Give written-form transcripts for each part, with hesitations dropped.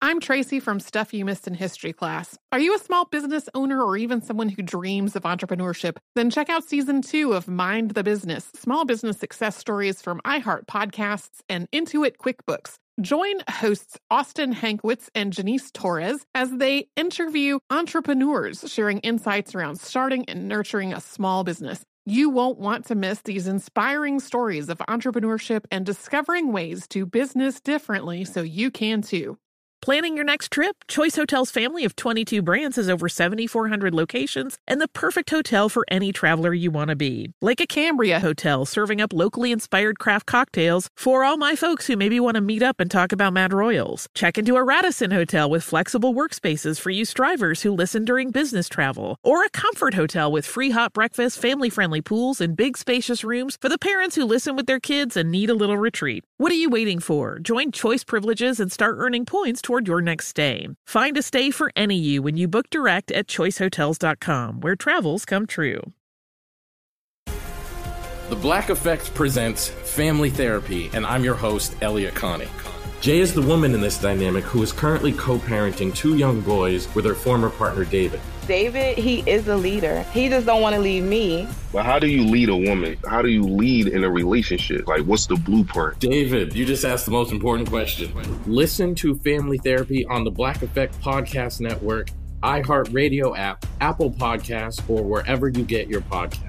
I'm Tracy from Stuff You Missed in History class. Are you a small business owner or even someone who dreams of entrepreneurship? Then check out Season 2 of Mind the Business, small business success stories from iHeart Podcasts and Intuit QuickBooks. Join hosts Austin Hankwitz and Janice Torres as they interview entrepreneurs sharing insights around starting and nurturing a small business. You won't want to miss these inspiring stories of entrepreneurship and discovering ways to business differently so you can too. Planning your next trip? Choice Hotels' family of 22 brands has over 7,400 locations and the perfect hotel for any traveler you want to be. Like a Cambria Hotel, serving up locally inspired craft cocktails for all my folks who maybe want to meet up and talk about Mad Royals. Check into a Radisson Hotel with flexible workspaces for you strivers who listen during business travel. Or a Comfort Hotel with free hot breakfast, family-friendly pools, and big spacious rooms for the parents who listen with their kids and need a little retreat. What are you waiting for? Join Choice Privileges and start earning points toward your next stay. Find a stay for any you when you book direct at choicehotels.com, where travels come true. The Black Effect presents Family Therapy, and I'm your host, Elliot Connie. Jay is the woman in this dynamic who is currently co-parenting 2 young boys with her former partner, David. David, he is a leader. He just don't want to leave me. But how do you lead a woman? How do you lead in a relationship? Like, what's the blueprint? David, you just asked the most important question. Listen to Family Therapy on the Black Effect Podcast Network, iHeartRadio app, Apple Podcasts, or wherever you get your podcasts.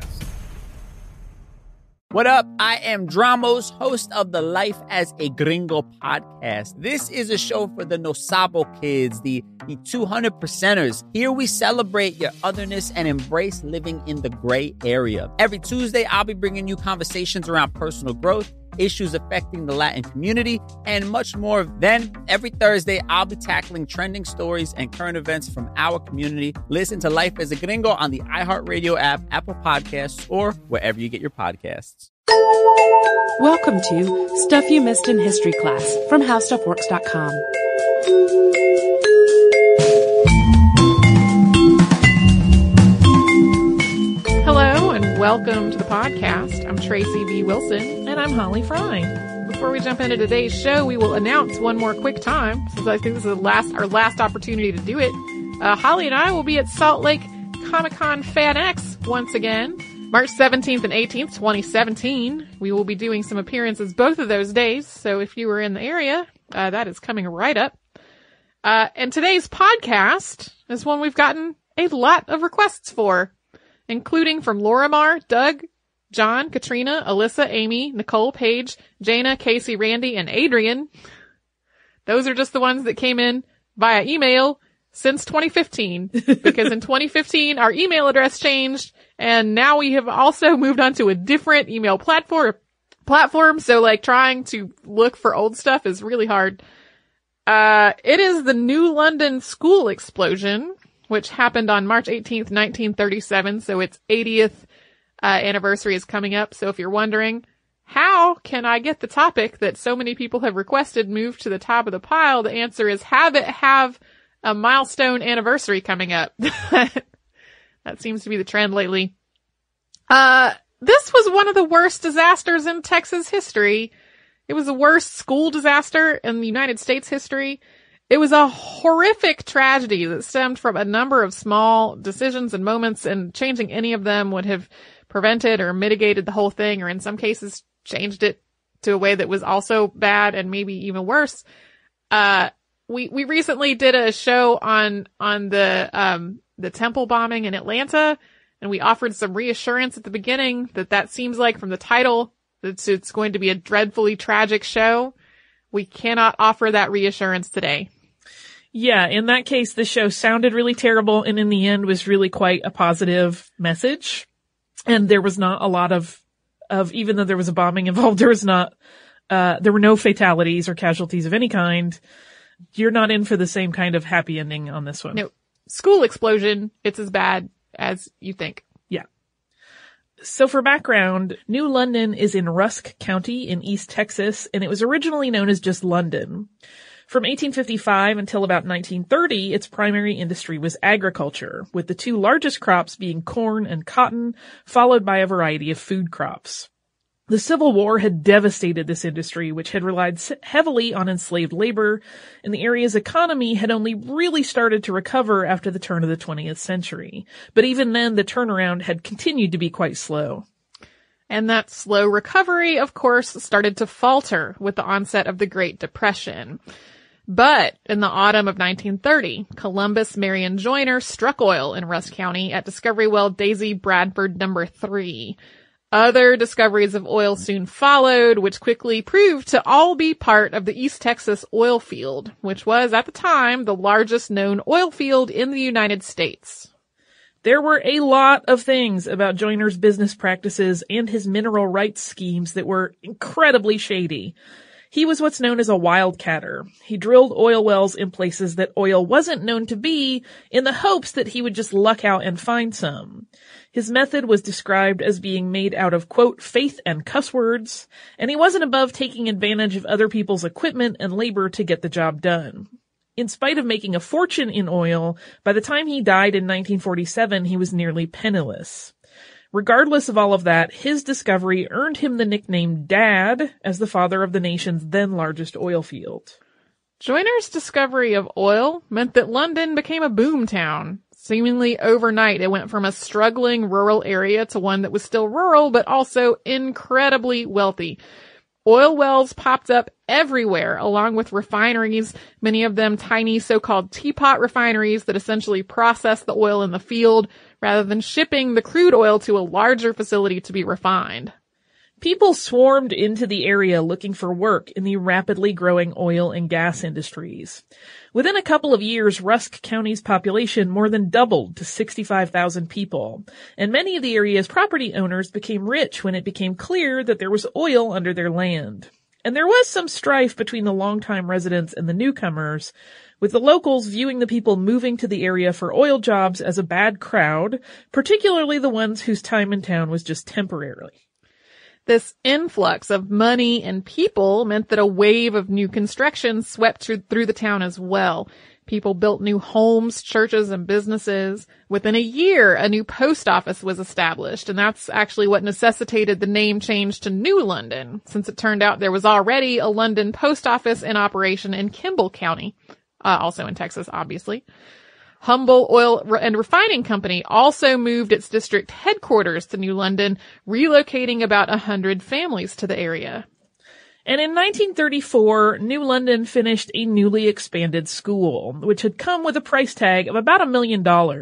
What up? I am Dramos, host of the Life as a Gringo podcast. This is a show for the No Sabo kids, the 200%ers. Here we celebrate your otherness and embrace living in the gray area. Every Tuesday, I'll be bringing you conversations around personal growth, issues affecting the Latin community, and much more. Then, every Thursday, I'll be tackling trending stories and current events from our community. Listen to Life as a Gringo on the iHeartRadio app, Apple Podcasts, or wherever you get your podcasts. Welcome to Stuff You Missed in History class from HowStuffWorks.com. Hello and welcome to the podcast. I'm Tracy V. Wilson. And I'm Holly Fry. Before we jump into today's show, we will announce one more quick time, since I think this is our last opportunity to do it. Holly and I will be at Salt Lake Comic-Con Fan X once again, March 17th and 18th, 2017. We will be doing some appearances both of those days, so if you were in the area, that is coming right up. And today's podcast is one we've gotten a lot of requests for, including from Lorimar, Doug, John, Katrina, Alyssa, Amy, Nicole, Paige, Jana, Casey, Randy, and Adrian. Those are just the ones that came in via email since 2015, because in 2015 our email address changed, and now we have also moved on to a different email platform, so like trying to look for old stuff is really hard. It is the New London school explosion, which happened on March 18th, 1937, so its 80th anniversary is coming up. So if you're wondering, how can I get the topic that so many people have requested moved to the top of the pile, the answer is have it have a milestone anniversary coming up. That seems to be the trend lately. This was one of the worst disasters in Texas history. It was the worst school disaster in the United States history. It was a horrific tragedy that stemmed from a number of small decisions and moments, and changing any of them would have prevented or mitigated the whole thing, or in some cases changed it to a way that was also bad and maybe even worse. We recently did a show on the temple bombing in Atlanta, and we offered some reassurance at the beginning that seems like from the title that it's going to be a dreadfully tragic show. We cannot offer that reassurance today. Yeah, in that case, the show sounded really terrible, and in the end was really quite a positive message. And there was not a lot of even though there was a bombing involved, there were no fatalities or casualties of any kind. You're not in for the same kind of happy ending on this one. No. School explosion, it's as bad as you think. Yeah. So for background, New London is in Rusk County in East Texas, and it was originally known as just London. From 1855 until about 1930, its primary industry was agriculture, with the 2 largest crops being corn and cotton, followed by a variety of food crops. The Civil War had devastated this industry, which had relied heavily on enslaved labor, and the area's economy had only really started to recover after the turn of the 20th century. But even then, the turnaround had continued to be quite slow. And that slow recovery, of course, started to falter with the onset of the Great Depression. But in the autumn of 1930, Columbus Marion Joyner struck oil in Rusk County at Discovery Well Daisy Bradford No. 3. Other discoveries of oil soon followed, which quickly proved to all be part of the East Texas oil field, which was, at the time, the largest known oil field in the United States. There were a lot of things about Joyner's business practices and his mineral rights schemes that were incredibly shady. He was what's known as a wildcatter. He drilled oil wells in places that oil wasn't known to be in the hopes that he would just luck out and find some. His method was described as being made out of, quote, faith and cuss words, and he wasn't above taking advantage of other people's equipment and labor to get the job done. In spite of making a fortune in oil, by the time he died in 1947, he was nearly penniless. Regardless of all of that, his discovery earned him the nickname Dad as the father of the nation's then largest oil field. Joyner's discovery of oil meant that London became a boom town. Seemingly overnight, it went from a struggling rural area to one that was still rural, but also incredibly wealthy. Oil wells popped up everywhere, along with refineries, many of them tiny so-called teapot refineries that essentially process the oil in the field rather than shipping the crude oil to a larger facility to be refined. People swarmed into the area looking for work in the rapidly growing oil and gas industries. Within a couple of years, Rusk County's population more than doubled to 65,000 people, and many of the area's property owners became rich when it became clear that there was oil under their land. And there was some strife between the longtime residents and the newcomers, with the locals viewing the people moving to the area for oil jobs as a bad crowd, particularly the ones whose time in town was just temporary. This influx of money and people meant that a wave of new construction swept through the town as well. People built new homes, churches, and businesses. Within a year, a new post office was established, and that's actually what necessitated the name change to New London, since it turned out there was already a London post office in operation in Kimball County, also in Texas, obviously. Humble Oil and Refining Company also moved its district headquarters to New London, relocating about 100 families to the area. And in 1934, New London finished a newly expanded school, which had come with a price tag of about $1 million.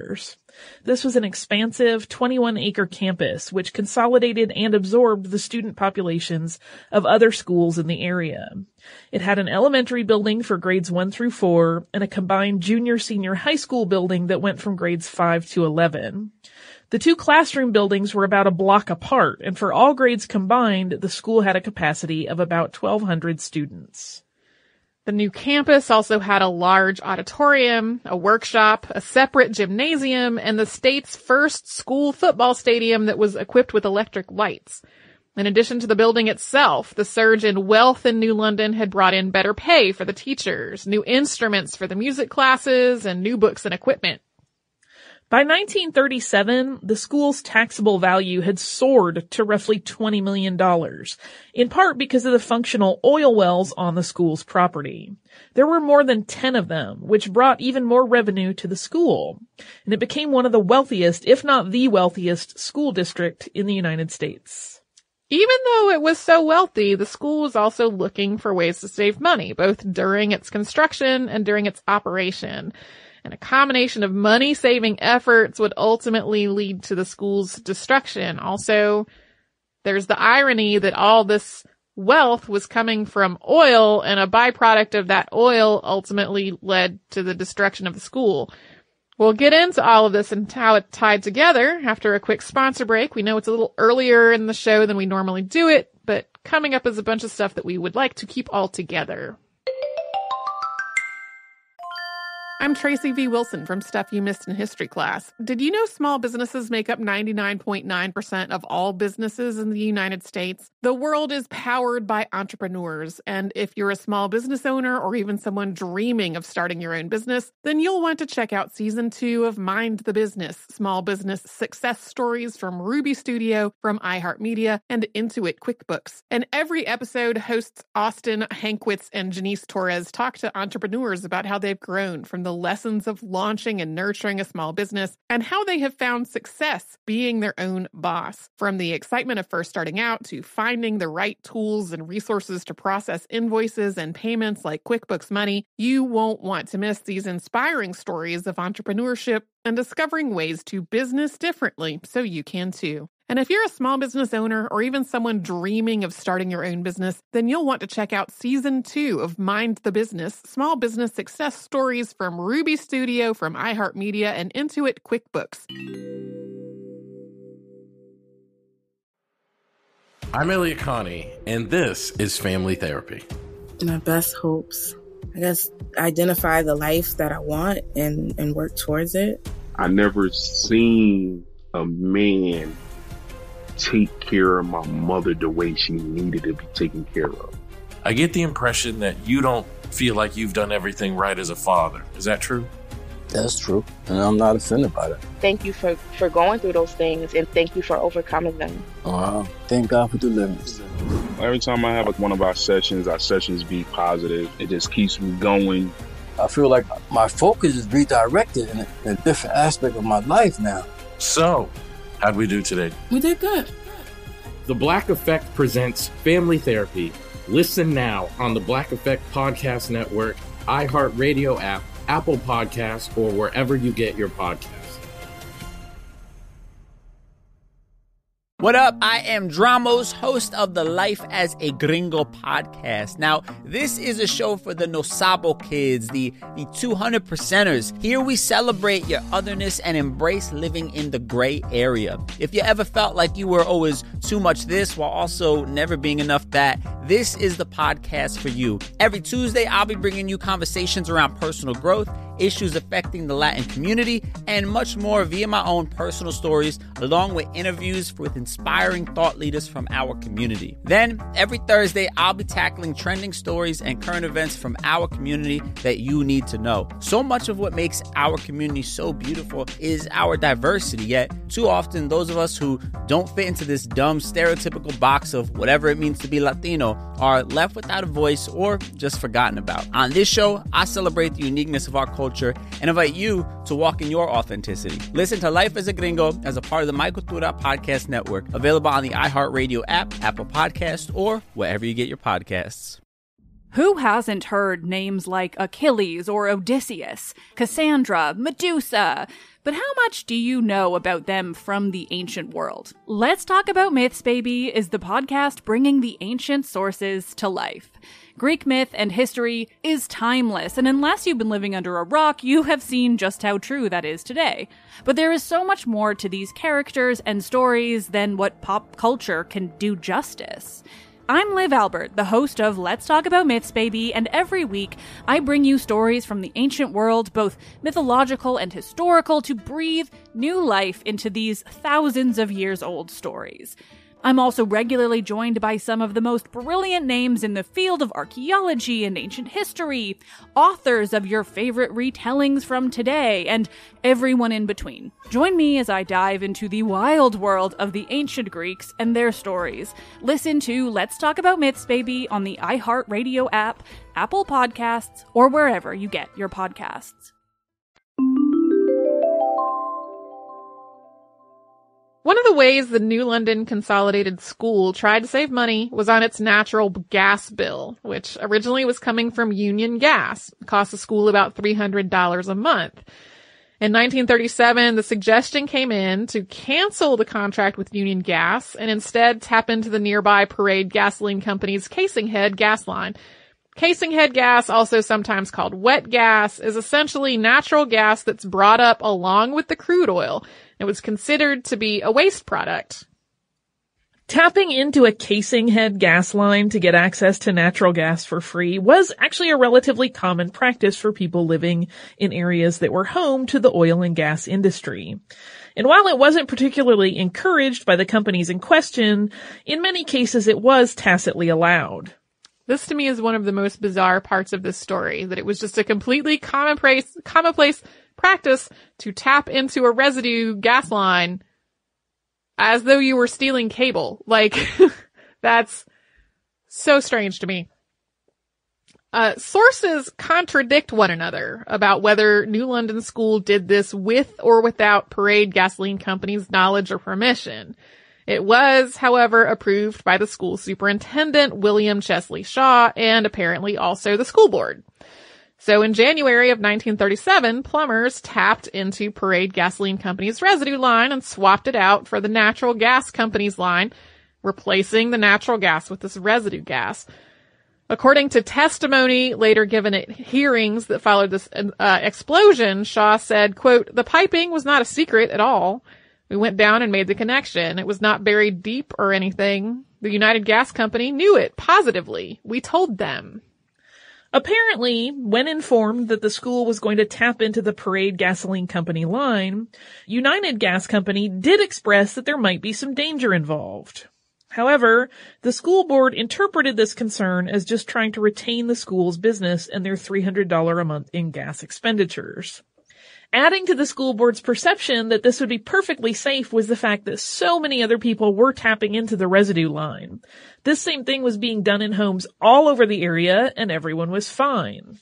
This was an expansive 21-acre campus, which consolidated and absorbed the student populations of other schools in the area. It had an elementary building for grades 1 through 4 and a combined junior-senior high school building that went from grades 5 to 11. The two classroom buildings were about a block apart, and for all grades combined, the school had a capacity of about 1,200 students. The new campus also had a large auditorium, a workshop, a separate gymnasium, and the state's first school football stadium that was equipped with electric lights. In addition to the building itself, the surge in wealth in New London had brought in better pay for the teachers, new instruments for the music classes, and new books and equipment. By 1937, the school's taxable value had soared to roughly $20 million, in part because of the functional oil wells on the school's property. There were more than 10 of them, which brought even more revenue to the school, and it became one of the wealthiest, if not the wealthiest, school district in the United States. Even though it was so wealthy, the school was also looking for ways to save money, both during its construction and during its operation. And a combination of money-saving efforts would ultimately lead to the school's destruction. Also, there's the irony that all this wealth was coming from oil, and a byproduct of that oil ultimately led to the destruction of the school. We'll get into all of this and how it tied together after a quick sponsor break. We know it's a little earlier in the show than we normally do it, but coming up is a bunch of stuff that we would like to keep all together. I'm Tracy V. Wilson from Stuff You Missed in History Class. Did you know small businesses make up 99.9% of all businesses in the United States? The world is powered by entrepreneurs, and if you're a small business owner or even someone dreaming of starting your own business, then you'll want to check out Season 2 of Mind the Business, small business success stories from Ruby Studio, from iHeartMedia, and Intuit QuickBooks. And every episode, hosts Austin Hankwitz and Janice Torres talk to entrepreneurs about how they've grown from the lessons of launching and nurturing a small business and how they have found success being their own boss. From the excitement of first starting out to finding the right tools and resources to process invoices and payments like QuickBooks Money, you won't want to miss these inspiring stories of entrepreneurship and discovering ways to business differently so you can too. And if you're a small business owner or even someone dreaming of starting your own business, then you'll want to check out Season 2 of Mind the Business, small business success stories from Ruby Studio, from iHeartMedia, and Intuit QuickBooks. I'm Elliot Connie, and this is Family Therapy. My best hopes, I guess, identify the life that I want and work towards it. I never seen a man take care of my mother the way she needed to be taken care of. I get the impression that you don't feel like you've done everything right as a father. Is that true? That's true, and I'm not offended by that. Thank you for going through those things, and thank you for overcoming them. Wow. Thank God for deliverance. Every time I have one of our sessions be positive. It just keeps me going. I feel like my focus is redirected in a different aspect of my life now. So, how'd we do today? We did good. The Black Effect presents Family Therapy. Listen now on the Black Effect Podcast Network, iHeartRadio app, Apple Podcasts, or wherever you get your podcasts. What up? I am Dramos, host of the Life as a Gringo podcast. Now, this is a show for the No Sabo kids, the 200%ers. Here we celebrate your otherness and embrace living in the gray area. If you ever felt like you were always too much this while also never being enough that, this is the podcast for you. Every Tuesday, I'll be bringing you conversations around personal growth, issues affecting the Latin community, and much more via my own personal stories, along with interviews with inspiring thought leaders from our community. Then, every Thursday, I'll be tackling trending stories and current events from our community that you need to know. So much of what makes our community so beautiful is our diversity, yet too often those of us who don't fit into this dumb stereotypical box of whatever it means to be Latino are left without a voice or just forgotten about. On this show, I celebrate the uniqueness of our culture and invite you to walk in your authenticity. Listen to Life as a Gringo as a part of the My Cultura Podcast Network, available on the iHeartRadio app, Apple Podcasts, or wherever you get your podcasts. Who hasn't heard names like Achilles or Odysseus, Cassandra, Medusa? But how much do you know about them from the ancient world? Let's Talk About Myths, Baby is the podcast bringing the ancient sources to life. Greek myth and history is timeless, and unless you've been living under a rock, you have seen just how true that is today. But there is so much more to these characters and stories than what pop culture can do justice. I'm Liv Albert, the host of Let's Talk About Myths, Baby, and every week I bring you stories from the ancient world, both mythological and historical, to breathe new life into these thousands of years old stories. I'm also regularly joined by some of the most brilliant names in the field of archaeology and ancient history, authors of your favorite retellings from today, and everyone in between. Join me as I dive into the wild world of the ancient Greeks and their stories. Listen to Let's Talk About Myths, Baby on the iHeartRadio app, Apple Podcasts, or wherever you get your podcasts. One of the ways the New London Consolidated School tried to save money was on its natural gas bill, which originally was coming from Union Gas. It cost the school about $300 a month. In 1937, the suggestion came in to cancel the contract with Union Gas and instead tap into the nearby Parade Gasoline Company's Casing Head gas line. Casing head gas, also sometimes called wet gas, is essentially natural gas that's brought up along with the crude oil. It was considered to be a waste product. Tapping into a casing head gas line to get access to natural gas for free was actually a relatively common practice for people living in areas that were home to the oil and gas industry. And while it wasn't particularly encouraged by the companies in question, in many cases it was tacitly allowed. This to me is one of the most bizarre parts of this story, that it was just a completely commonplace practice to tap into a residue gas line as though you were stealing cable. Like, that's so strange to me. Sources contradict one another about whether New London School did this with or without Parade Gasoline Company's knowledge or permission. It was, however, approved by the school superintendent, William Chesley Shaw, and apparently also the school board. So in January of 1937, plumbers tapped into Parade Gasoline Company's residue line and swapped it out for the Natural Gas Company's line, replacing the natural gas with this residue gas. According to testimony later given at hearings that followed this explosion, Shaw said, quote, "The piping was not a secret at all. We went down and made the connection. It was not buried deep or anything. The United Gas Company knew it positively. We told them." Apparently, when informed that the school was going to tap into the Parade Gasoline Company line, United Gas Company did express that there might be some danger involved. However, the school board interpreted this concern as just trying to retain the school's business and their $300 a month in gas expenditures. Adding to the school board's perception that this would be perfectly safe was the fact that so many other people were tapping into the residue line. This same thing was being done in homes all over the area, and everyone was fine.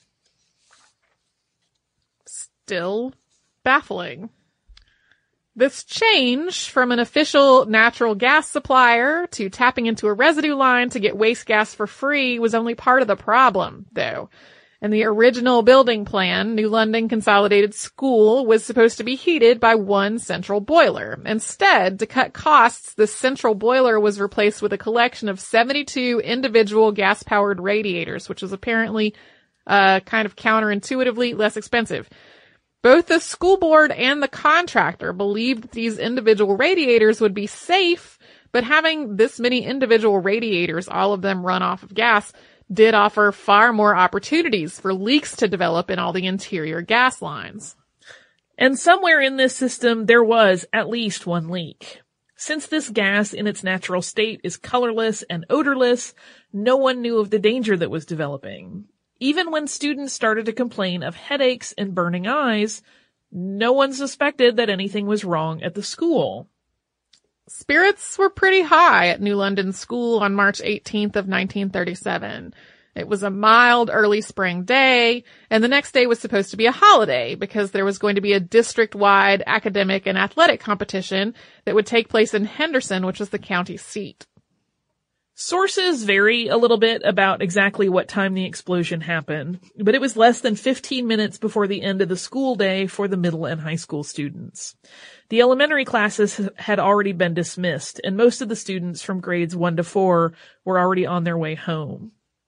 Still baffling. This change from an official natural gas supplier to tapping into a residue line to get waste gas for free was only part of the problem, though. In the original building plan, New London Consolidated School was supposed to be heated by one central boiler. Instead, to cut costs, the central boiler was replaced with a collection of 72 individual gas-powered radiators, which was apparently kind of counterintuitively less expensive. Both the school board and the contractor believed that these individual radiators would be safe, but having this many individual radiators, all of them run off of gas, did offer far more opportunities for leaks to develop in all the interior gas lines. And somewhere in this system, there was at least one leak. Since this gas in its natural state is colorless and odorless, no one knew of the danger that was developing. Even when students started to complain of headaches and burning eyes, no one suspected that anything was wrong at the school. Spirits were pretty high at New London School on March 18th of 1937. It was a mild early spring day, and the next day was supposed to be a holiday because there was going to be a district-wide academic and athletic competition that would take place in Henderson, which was the county seat. Sources vary a little bit about exactly what time the explosion happened, but it was less than 15 minutes before the end of the school day for the middle and high school students. The elementary classes had already been dismissed, and most of the students from grades 1 to 4 were already on their way home.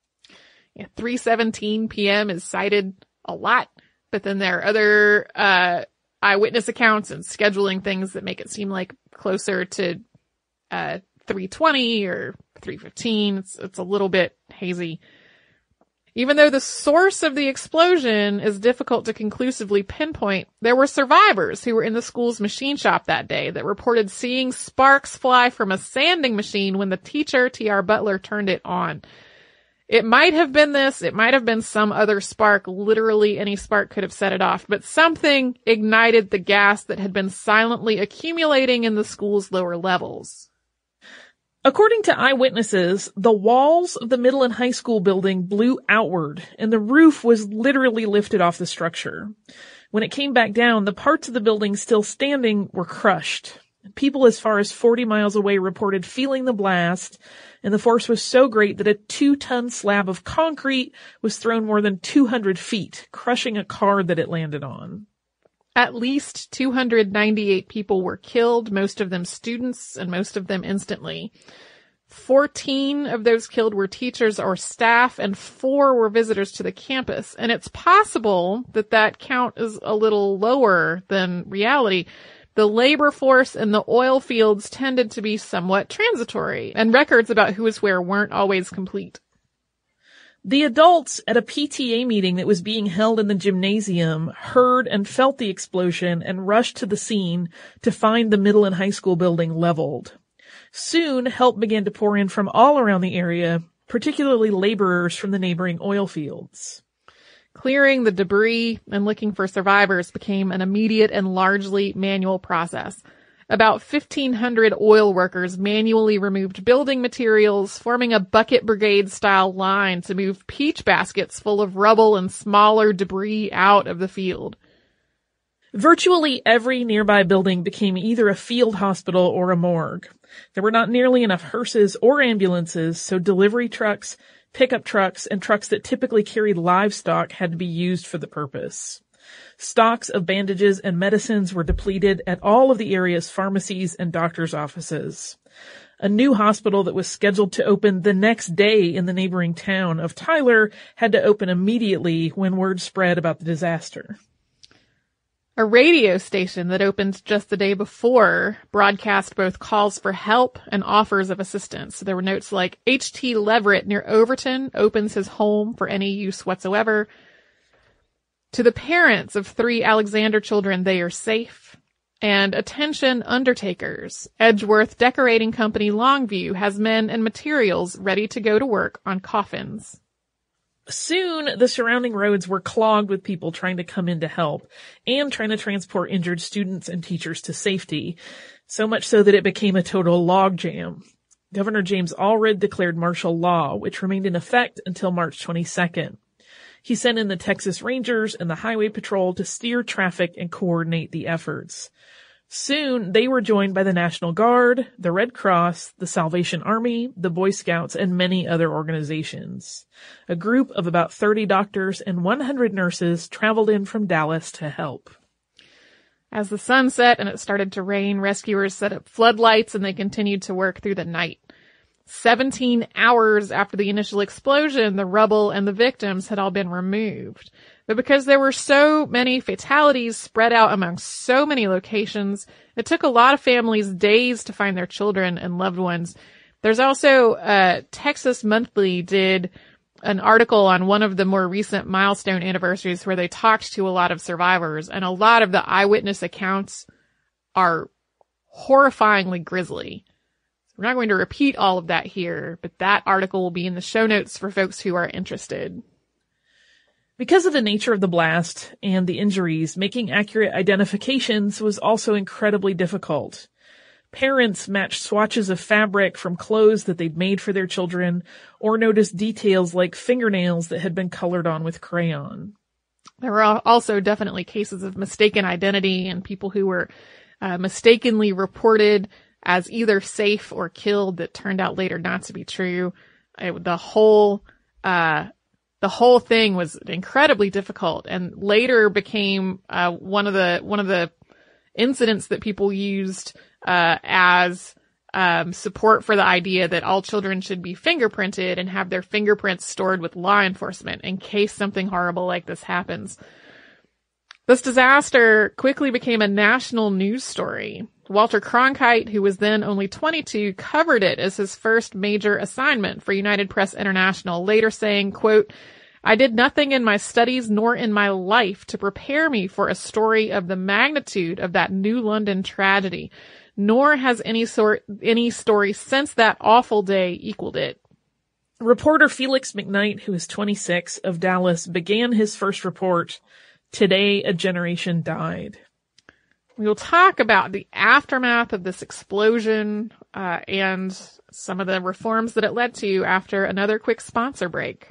3:17 p.m. is cited a lot, but then there are other eyewitness accounts and scheduling things that make it seem like closer to 3:20 or 3:15. It's a little bit hazy. Even though the source of the explosion is difficult to conclusively pinpoint, there were survivors who were in the school's machine shop that day that reported seeing sparks fly from a sanding machine when the teacher, T.R. Butler, turned it on. It might have been this, it might have been some other spark, literally any spark could have set it off, but something ignited the gas that had been silently accumulating in the school's lower levels. According to eyewitnesses, the walls of the middle and high school building blew outward, and the roof was literally lifted off the structure. When it came back down, the parts of the building still standing were crushed. People as far as 40 miles away reported feeling the blast, and the force was so great that a 2-ton slab of concrete was thrown more than 200 feet, crushing a car that it landed on. At least 298 people were killed, most of them students, and most of them instantly. 14 of those killed were teachers or staff, and 4 were visitors to the campus. And it's possible that that count is a little lower than reality, The labor force in the oil fields tended to be somewhat transitory, and records about who was where weren't always complete. The adults at a PTA meeting that was being held in the gymnasium heard and felt the explosion and rushed to the scene to find the middle and high school building leveled. Soon, help began to pour in from all around the area, particularly laborers from the neighboring oil fields. Clearing the debris and looking for survivors became an immediate and largely manual process. About 1,500 oil workers manually removed building materials, forming a bucket brigade-style line to move peach baskets full of rubble and smaller debris out of the field. Virtually every nearby building became either a field hospital or a morgue. There were not nearly enough hearses or ambulances, so delivery trucks, pickup trucks, and trucks that typically carried livestock had to be used for the purpose. Stocks of bandages and medicines were depleted at all of the area's pharmacies and doctors' offices. A new hospital that was scheduled to open the next day in the neighboring town of Tyler had to open immediately when word spread about the disaster. A radio station that opened just the day before broadcast both calls for help and offers of assistance. So there were notes like, H.T. Leverett near Overton opens his home for any use whatsoever. To the parents of 3 Alexander children, they are safe. And attention undertakers. Edgeworth Decorating Company Longview has men and materials ready to go to work on coffins. Soon, the surrounding roads were clogged with people trying to come in to help and trying to transport injured students and teachers to safety, so much so that it became a total logjam. Governor James Allred declared martial law, which remained in effect until March 22nd. He sent in the Texas Rangers and the Highway Patrol to steer traffic and coordinate the efforts. Soon, they were joined by the National Guard, the Red Cross, the Salvation Army, the Boy Scouts, and many other organizations. A group of about 30 doctors and 100 nurses traveled in from Dallas to help. As the sun set and it started to rain, rescuers set up floodlights and they continued to work through the night. 17 hours after the initial explosion, the rubble and the victims had all been removed. But because there were so many fatalities spread out among so many locations, it took a lot of families days to find their children and loved ones. There's also, Texas Monthly did an article on one of the more recent milestone anniversaries where they talked to a lot of survivors, and a lot of the eyewitness accounts are horrifyingly grisly. We're not going to repeat all of that here, but that article will be in the show notes for folks who are interested. Because of the nature of the blast and the injuries, making accurate identifications was also incredibly difficult. Parents matched swatches of fabric from clothes that they'd made for their children, or noticed details like fingernails that had been colored on with crayon. There were also definitely cases of mistaken identity and people who were mistakenly reported as either safe or killed that turned out later not to be true. The whole thing was incredibly difficult, and later became one of the incidents that people used as support for the idea that all children should be fingerprinted and have their fingerprints stored with law enforcement in case something horrible like this happens. This disaster quickly became a national news story. Walter Cronkite, who was then only 22, covered it as his first major assignment for United Press International, later saying, quote, "I did nothing in my studies nor in my life to prepare me for a story of the magnitude of that New London tragedy, nor has any story since that awful day equaled it." Reporter Felix McKnight, who is 26, of Dallas, began his first report, "Today a Generation Died." We will talk about the aftermath of this explosion and some of the reforms that it led to after another quick sponsor break.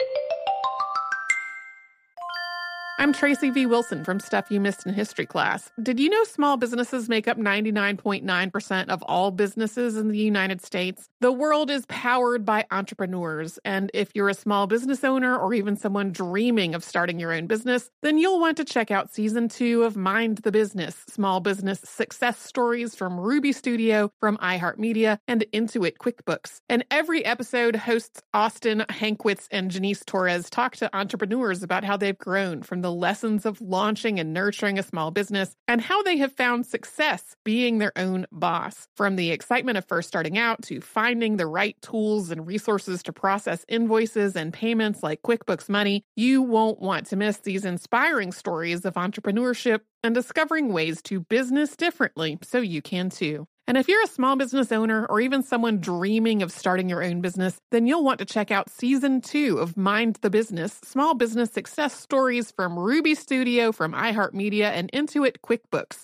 I'm Tracy V. Wilson from Stuff You Missed in History Class. Did you know small businesses make up 99.9% of all businesses in the United States? The world is powered by entrepreneurs, and if you're a small business owner or even someone dreaming of starting your own business, then you'll want to check out Season 2 of Mind the Business, small business success stories from Ruby Studio, from iHeartMedia, and Intuit QuickBooks. And every episode, hosts Austin Hankwitz and Janice Torres talk to entrepreneurs about how they've grown from the lessons of launching and nurturing a small business and how they have found success being their own boss. From the excitement of first starting out to finding the right tools and resources to process invoices and payments like QuickBooks Money, you won't want to miss these inspiring stories of entrepreneurship and discovering ways to business differently so you can too. And if you're a small business owner or even someone dreaming of starting your own business, then you'll want to check out Season 2 of Mind the Business, Small Business Success Stories from Ruby Studio, from iHeartMedia, and Intuit QuickBooks.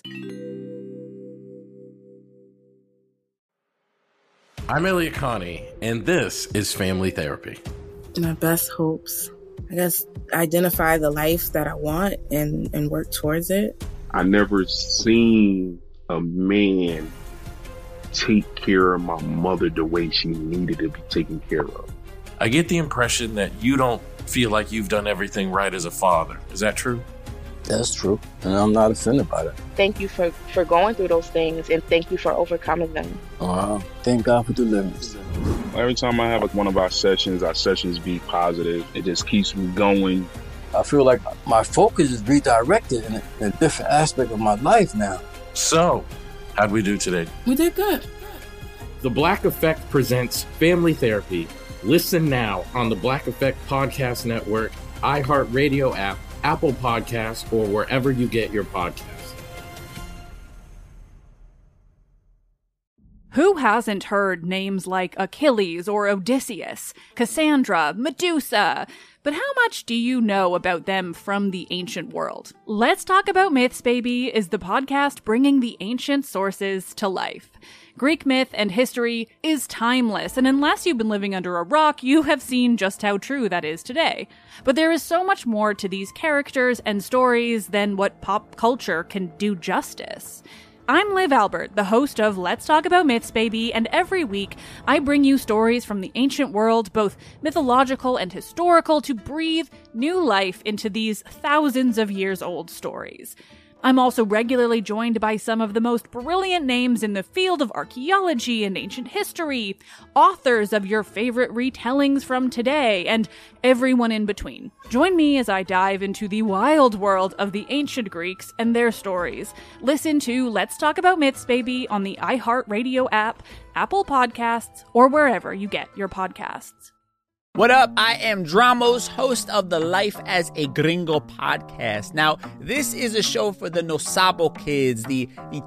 I'm Elliot Connie, and this is Family Therapy. My best hopes, I guess, identify the life that I want and work towards it. I never seen a man take care of my mother the way she needed to be taken care of. I get the impression that you don't feel like you've done everything right as a father. Is that true? That's true, and I'm not offended by that. Thank you for going through those things, and thank you for overcoming them. Thank God for deliverance. Every time I have one of our sessions be positive. It just keeps me going. I feel like my focus is redirected in a different aspect of my life now. So, how'd we do today? We did good. The Black Effect presents Family Therapy. Listen now on the Black Effect Podcast Network, iHeartRadio app, Apple Podcasts, or wherever you get your podcasts. Who hasn't heard names like Achilles or Odysseus, Cassandra, Medusa? But how much do you know about them from the ancient world? Let's Talk About Myths, Baby is the podcast bringing the ancient sources to life. Greek myth and history is timeless, and unless you've been living under a rock, you have seen just how true that is today. But there is so much more to these characters and stories than what pop culture can do justice. I'm Liv Albert, the host of Let's Talk About Myths, Baby, and every week I bring you stories from the ancient world, both mythological and historical, to breathe new life into these thousands of years old stories. I'm also regularly joined by some of the most brilliant names in the field of archaeology and ancient history, authors of your favorite retellings from today, and everyone in between. Join me as I dive into the wild world of the ancient Greeks and their stories. Listen to Let's Talk About Myths, Baby on the iHeartRadio app, Apple Podcasts, or wherever you get your podcasts. What up? I am Dramos, host of the Life as a Gringo podcast. Now, this is a show for the No Sabo kids, the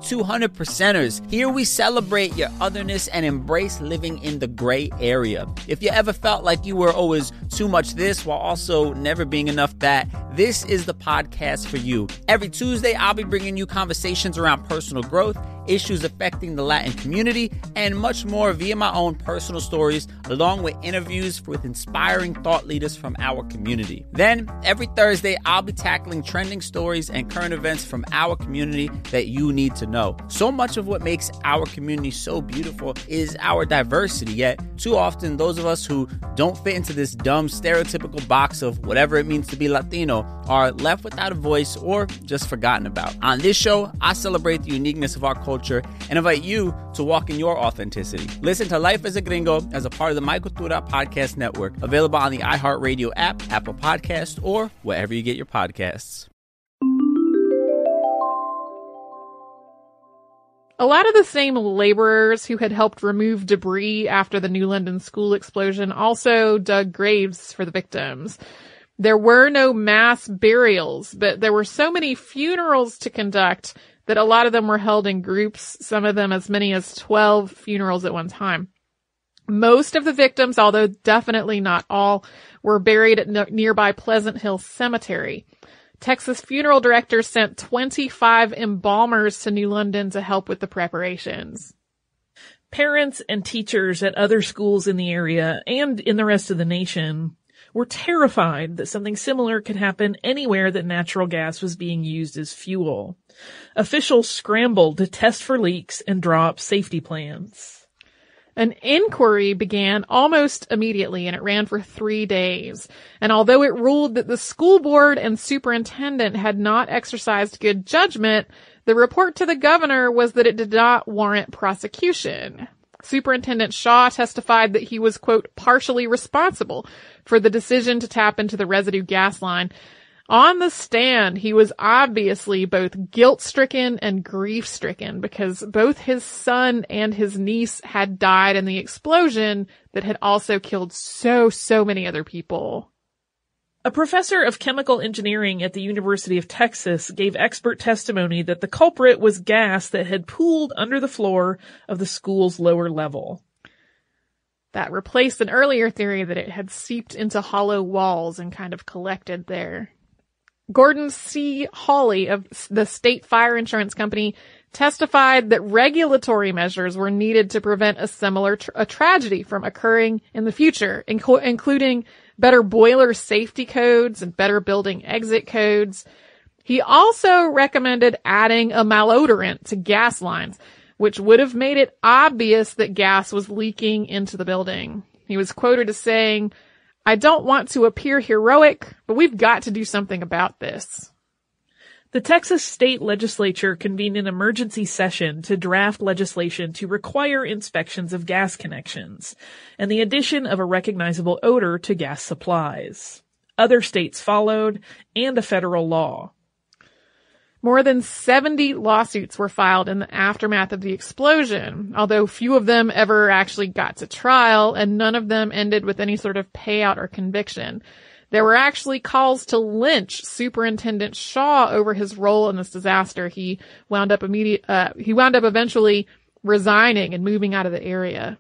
200%ers. Here we celebrate your otherness and embrace living in the gray area. If you ever felt like you were always too much this while also never being enough that, this is the podcast for you. Every Tuesday, I'll be bringing you conversations around personal growth, issues affecting the Latin community, and much more via my own personal stories, along with interviews with inspiring thought leaders from our community. Then, every Thursday, I'll be tackling trending stories and current events from our community that you need to know. So much of what makes our community so beautiful is our diversity, yet too often those of us who don't fit into this dumb stereotypical box of whatever it means to be Latino are left without a voice or just forgotten about. On this show, I celebrate the uniqueness of our culture and invite you to walk in your authenticity. Listen to Life as a Gringo as a part of the My Cultura podcast network, available on the iHeartRadio app, Apple Podcasts, or wherever you get your podcasts. A lot of the same laborers who had helped remove debris after the New London school explosion also dug graves for the victims. There were no mass burials, but there were so many funerals to conduct that a lot of them were held in groups, some of them as many as 12 funerals at one time. Most of the victims, although definitely not all, were buried at nearby Pleasant Hill Cemetery. Texas funeral directors sent 25 embalmers to New London to help with the preparations. Parents and teachers at other schools in the area and in the rest of the nation were terrified that something similar could happen anywhere that natural gas was being used as fuel. Officials scrambled to test for leaks and draw up safety plans. An inquiry began almost immediately, and it ran for 3 days. And although it ruled that the school board and superintendent had not exercised good judgment, the report to the governor was that it did not warrant prosecution. Superintendent Shaw testified that he was, quote, partially responsible for the decision to tap into the residue gas line. On the stand, he was obviously both guilt-stricken and grief-stricken because both his son and his niece had died in the explosion that had also killed so many other people. A professor of chemical engineering at the University of Texas gave expert testimony that the culprit was gas that had pooled under the floor of the school's lower level. That replaced an earlier theory that it had seeped into hollow walls and kind of collected there. Gordon C. Hawley of the State Fire Insurance Company testified that regulatory measures were needed to prevent a similar tragedy from occurring in the future, including better boiler safety codes and better building exit codes. He also recommended adding a malodorant to gas lines, which would have made it obvious that gas was leaking into the building. He was quoted as saying, "I don't want to appear heroic, but we've got to do something about this." The Texas state legislature convened an emergency session to draft legislation to require inspections of gas connections and the addition of a recognizable odor to gas supplies. Other states followed, and a federal law. More than 70 lawsuits were filed in the aftermath of the explosion, although few of them ever actually got to trial, and none of them ended with any sort of payout or conviction. There were actually calls to lynch Superintendent Shaw over his role in this disaster. He wound up eventually resigning and moving out of the area.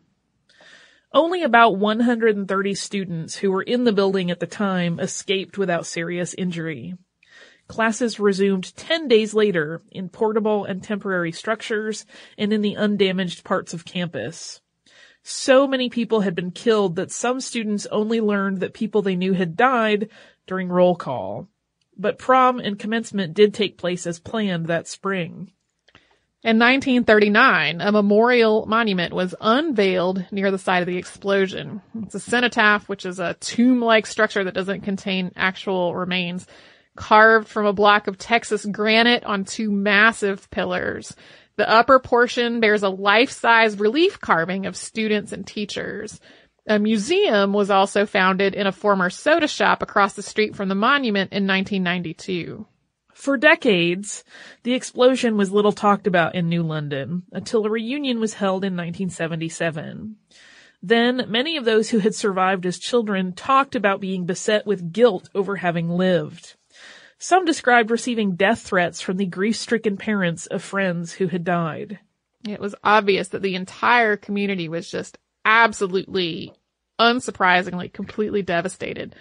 Only about 130 students who were in the building at the time escaped without serious injury. Classes resumed 10 days later in portable and temporary structures and in the undamaged parts of campus. So many people had been killed that some students only learned that people they knew had died during roll call. But prom and commencement did take place as planned that spring. In 1939, a memorial monument was unveiled near the site of the explosion. It's a cenotaph, which is a tomb-like structure that doesn't contain actual remains, carved from a block of Texas granite on two massive pillars. The upper portion bears a life-size relief carving of students and teachers. A museum was also founded in a former soda shop across the street from the monument in 1992. For decades, the explosion was little talked about in New London until a reunion was held in 1977. Then, many of those who had survived as children talked about being beset with guilt over having lived. Some described receiving death threats from the grief-stricken parents of friends who had died. It was obvious that the entire community was just absolutely, unsurprisingly, completely devastated.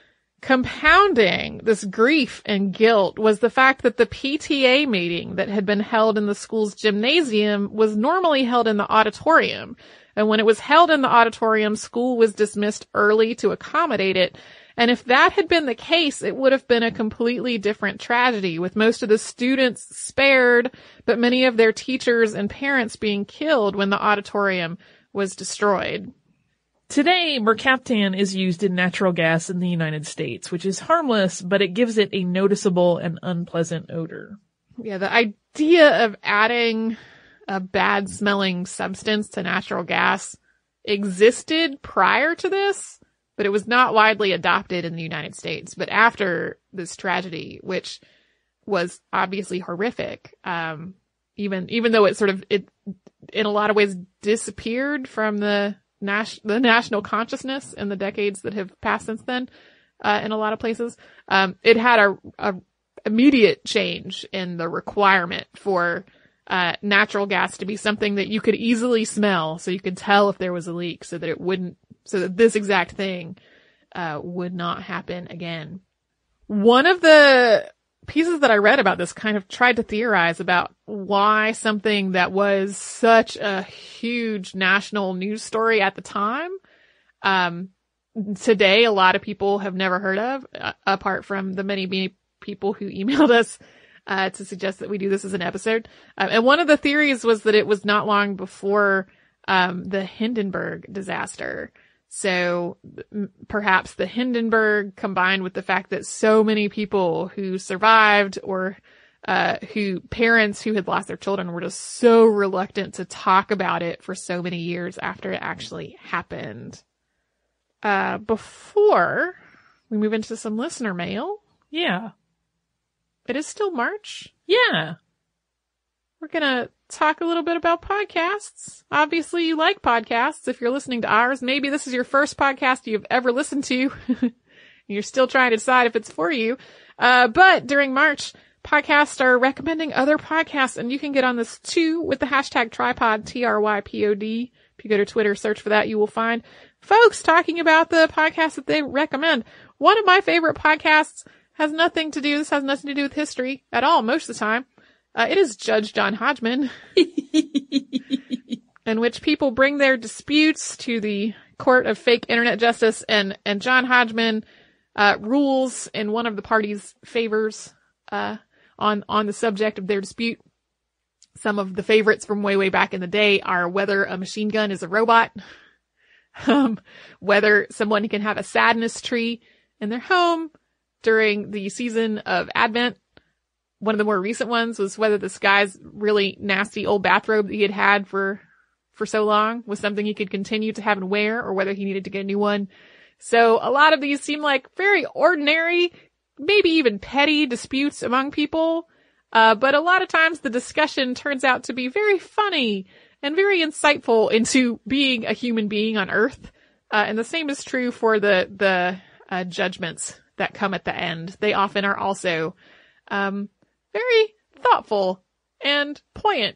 Compounding this grief and guilt was the fact that the PTA meeting that had been held in the school's gymnasium was normally held in the auditorium. And when it was held in the auditorium, school was dismissed early to accommodate it. And if that had been the case, it would have been a completely different tragedy, with most of the students spared, but many of their teachers and parents being killed when the auditorium was destroyed. Today, mercaptan is used in natural gas in the United States, which is harmless, but it gives it a noticeable and unpleasant odor. Yeah, the idea of adding a bad-smelling substance to natural gas existed prior to this, but it was not widely adopted in the United States. But after this tragedy, which was obviously horrific, even though it in a lot of ways disappeared from the national consciousness in the decades that have passed since then, in a lot of places, it had a immediate change in the requirement for natural gas to be something that you could easily smell, so you could tell if there was a leak, so that this exact thing would not happen again. One of the pieces that I read about this kind of tried to theorize about why something that was such a huge national news story at the time, today a lot of people have never heard of, apart from the many people who emailed us to suggest that we do this as an episode. And one of the theories was that it was not long before the Hindenburg disaster. So perhaps the Hindenburg, combined with the fact that so many people who survived or parents who had lost their children were just so reluctant to talk about it for so many years after it actually happened. Before we move into some listener mail, Yeah. It is still March. Yeah. We're going to talk a little bit about podcasts. Obviously, you like podcasts. If you're listening to ours, maybe this is your first podcast you've ever listened to. You're still trying to decide if it's for you. But during March, podcasts are recommending other podcasts, and you can get on this too with the hashtag Trypod, TRYPOD. If you go to Twitter, search for that, you will find folks talking about the podcasts that they recommend. One of my favorite podcasts has nothing to do with history at all most of the time. It is Judge John Hodgman, in which people bring their disputes to the court of fake internet justice, and John Hodgman rules in one of the party's favors on the subject of their dispute. Some of the favorites from way back in the day are whether a machine gun is a robot, whether someone can have a sadness tree in their home during the season of Advent. One of the more recent ones was whether this guy's really nasty old bathrobe that he had had for so long was something he could continue to have and wear, or whether he needed to get a new one. So a lot of these seem like very ordinary, maybe even petty disputes among people. But a lot of times the discussion turns out to be very funny and very insightful into being a human being on Earth. And the same is true for the judgments that come at the end. They often are also, very thoughtful and poignant.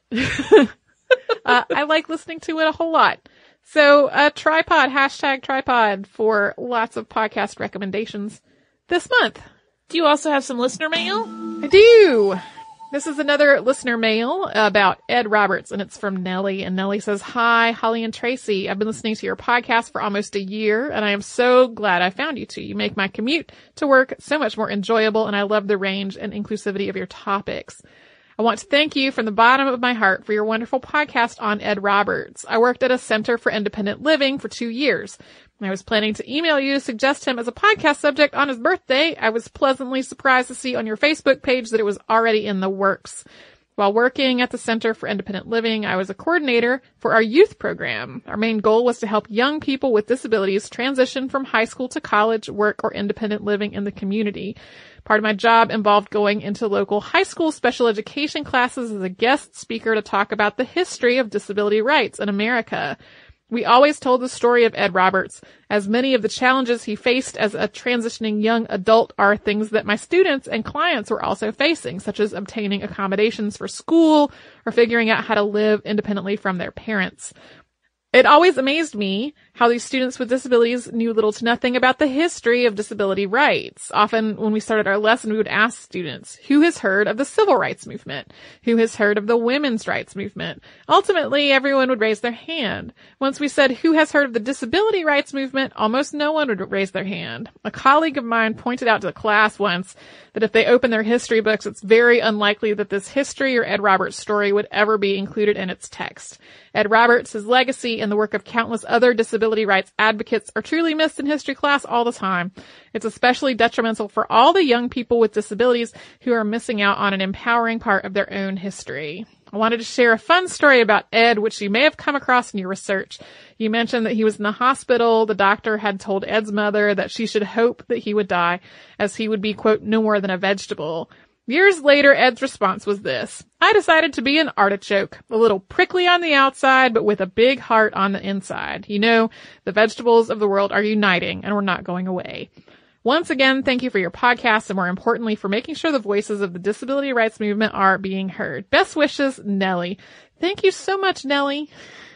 I like listening to it a whole lot. So, Trypod, hashtag Trypod for lots of podcast recommendations this month. Do you also have some listener mail? I do. This is another listener mail about Ed Roberts, and it's from Nellie. And Nellie says, "Hi, Holly and Tracy. I've been listening to your podcast for almost a year, and I am so glad I found you two. You make my commute to work so much more enjoyable, and I love the range and inclusivity of your topics. I want to thank you from the bottom of my heart for your wonderful podcast on Ed Roberts. I worked at a Center for Independent Living for 2 years. I was planning to email you to suggest him as a podcast subject on his birthday. I was pleasantly surprised to see on your Facebook page that it was already in the works. While working at the Center for Independent Living, I was a coordinator for our youth program. Our main goal was to help young people with disabilities transition from high school to college, work, or independent living in the community. Part of my job involved going into local high school special education classes as a guest speaker to talk about the history of disability rights in America. We always told the story of Ed Roberts, as many of the challenges he faced as a transitioning young adult are things that my students and clients were also facing, such as obtaining accommodations for school or figuring out how to live independently from their parents. It always amazed me how these students with disabilities knew little to nothing about the history of disability rights. Often when we started our lesson, we would ask students, who has heard of the civil rights movement? Who has heard of the women's rights movement? Ultimately, everyone would raise their hand. Once we said, who has heard of the disability rights movement? Almost no one would raise their hand. A colleague of mine pointed out to the class once that if they open their history books, it's very unlikely that this history or Ed Roberts story would ever be included in its text. Ed Roberts, his legacy, and the work of countless other disability rights advocates are truly missed in history class all the time. It's especially detrimental for all the young people with disabilities who are missing out on an empowering part of their own history. I wanted to share a fun story about Ed, which you may have come across in your research. You mentioned that he was in the hospital. The doctor had told Ed's mother that she should hope that he would die, as he would be, quote, no more than a vegetable. Years later, Ed's response was this: I decided to be an artichoke, a little prickly on the outside, but with a big heart on the inside. You know, the vegetables of the world are uniting, and we're not going away. Once again, thank you for your podcast, and more importantly, for making sure the voices of the disability rights movement are being heard. Best wishes, Nellie. Thank you so much, Nellie,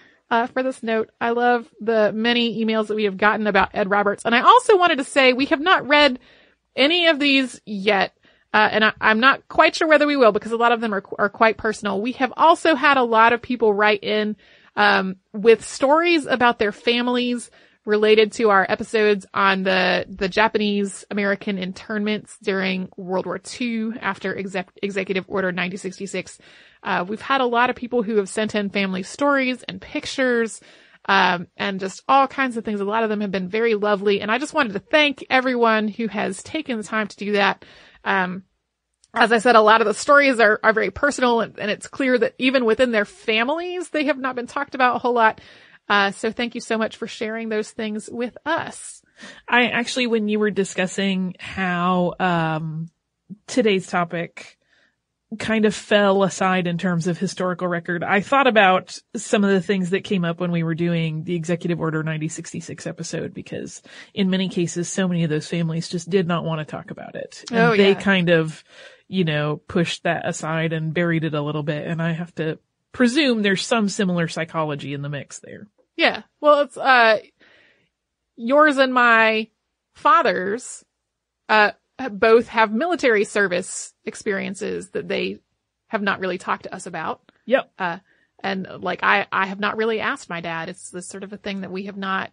for this note. I love the many emails that we have gotten about Ed Roberts. And I also wanted to say we have not read any of these yet. And I'm not quite sure whether we will, because a lot of them are quite personal. We have also had a lot of people write in, with stories about their families related to our episodes on the Japanese American internments during World War II after Executive Order 9066. We've had a lot of people who have sent in family stories and pictures, and just all kinds of things. A lot of them have been very lovely. And I just wanted to thank everyone who has taken the time to do that. As I said, a lot of the stories are very personal, and it's clear that even within their families, they have not been talked about a whole lot. So thank you so much for sharing those things with us. I actually, when you were discussing how today's topic kind of fell aside in terms of historical record, I thought about some of the things that came up when we were doing the Executive Order 9066 episode, because in many cases, so many of those families just did not want to talk about it. And they kind of, pushed that aside and buried it a little bit. And I have to presume there's some similar psychology in the mix there. Yeah. Well, it's, yours and my father's, both have military service experiences that they have not really talked to us about. Yep. And like, I have not really asked my dad. It's this sort of a thing that we have not,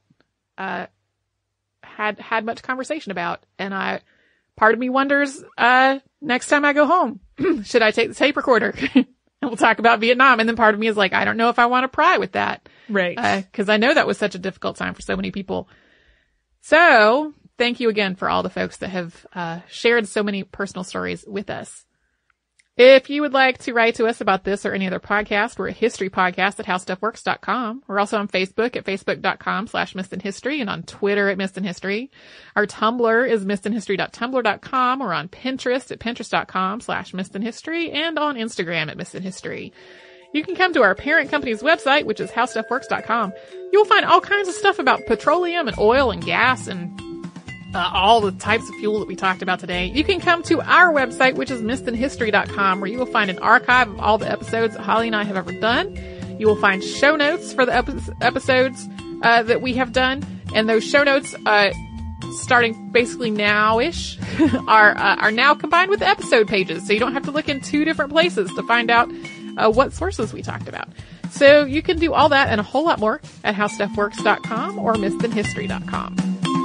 had much conversation about. And part of me wonders, next time I go home, should I take the tape recorder and we'll talk about Vietnam? And then part of me is like, I don't know if I want to pry with that. Right. Cause I know that was such a difficult time for so many people. So thank you again for all the folks that have shared so many personal stories with us. If you would like to write to us about this or any other podcast, we're a history podcast at howstuffworks.com. We're also on Facebook at facebook.com/missedinhistory and on Twitter at missedinhistory. Our Tumblr is missedinhistory.tumblr.com. We're on Pinterest at pinterest.com/missedinhistory and on Instagram at missedinhistory. You can come to our parent company's website, which is howstuffworks.com. You'll find all kinds of stuff about petroleum and oil and gas and all the types of fuel that we talked about today. You can come to our website, which is missedinhistory.com, where you will find an archive of all the episodes that Holly and I have ever done. You will find show notes for the episodes that we have done. And those show notes, starting basically now-ish, are now combined with the episode pages. So you don't have to look in two different places to find out what sources we talked about. So you can do all that and a whole lot more at howstuffworks.com or missedinhistory.com.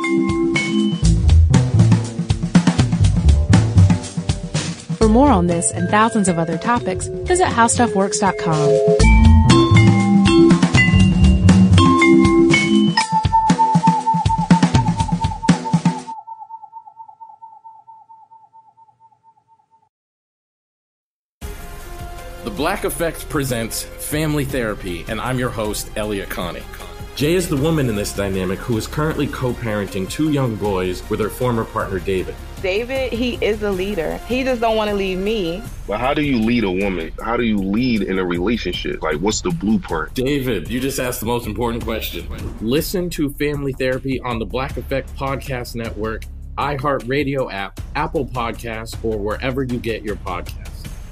For more on this and thousands of other topics, visit howstuffworks.com. The Black Effect presents Family Therapy, and I'm your host, Elliot Connie. Jay is the woman in this dynamic who is currently co-parenting 2 young boys with her former partner, David. David, he is a leader. He just don't want to leave me. But how do you lead a woman? How do you lead in a relationship? Like, what's the blueprint? David, you just asked the most important question. Listen to Family Therapy on the Black Effect Podcast Network, iHeartRadio app, Apple Podcasts, or wherever you get your podcasts.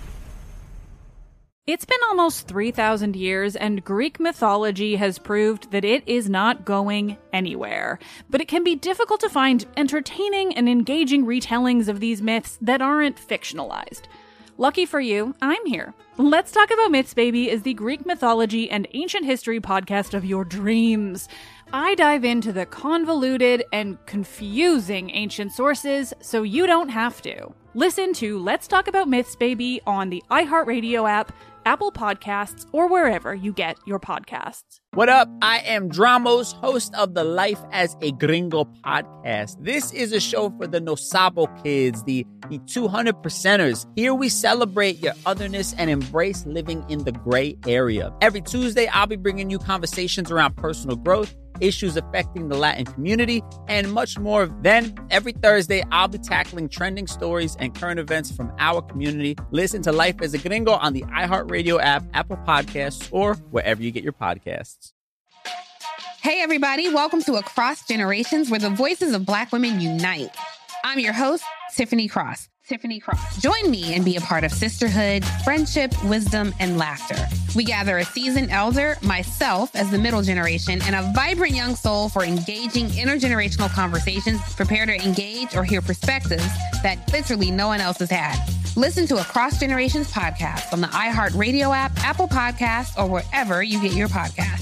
It's been almost 3,000 years, and Greek mythology has proved that it is not going anywhere. But it can be difficult to find entertaining and engaging retellings of these myths that aren't fictionalized. Lucky for you, I'm here. Let's Talk About Myths, Baby is the Greek mythology and ancient history podcast of your dreams. I dive into the convoluted and confusing ancient sources so you don't have to. Listen to Let's Talk About Myths, Baby on the iHeartRadio app, Apple Podcasts, or wherever you get your podcasts. What up? I am Dramos, host of the Life as a Gringo podcast. This is a show for the No Sabo kids, the 200%ers. Here we celebrate your otherness and embrace living in the gray area. Every Tuesday, I'll be bringing you conversations around personal growth, issues affecting the Latin community, and much more. Then, every Thursday, I'll be tackling trending stories and current events from our community. Listen to Life as a Gringo on the iHeartRadio app, Apple Podcasts, or wherever you get your podcasts. Hey, everybody. Welcome to Across Generations, where the voices of Black women unite. I'm your host, Tiffany Cross. Join me and be a part of sisterhood, friendship, wisdom, and laughter. We gather a seasoned elder, myself as the middle generation, and a vibrant young soul for engaging intergenerational conversations. Prepare to engage or hear perspectives that literally no one else has had. Listen to Across Generations podcast on the iHeartRadio app, Apple Podcasts, or wherever you get your podcasts.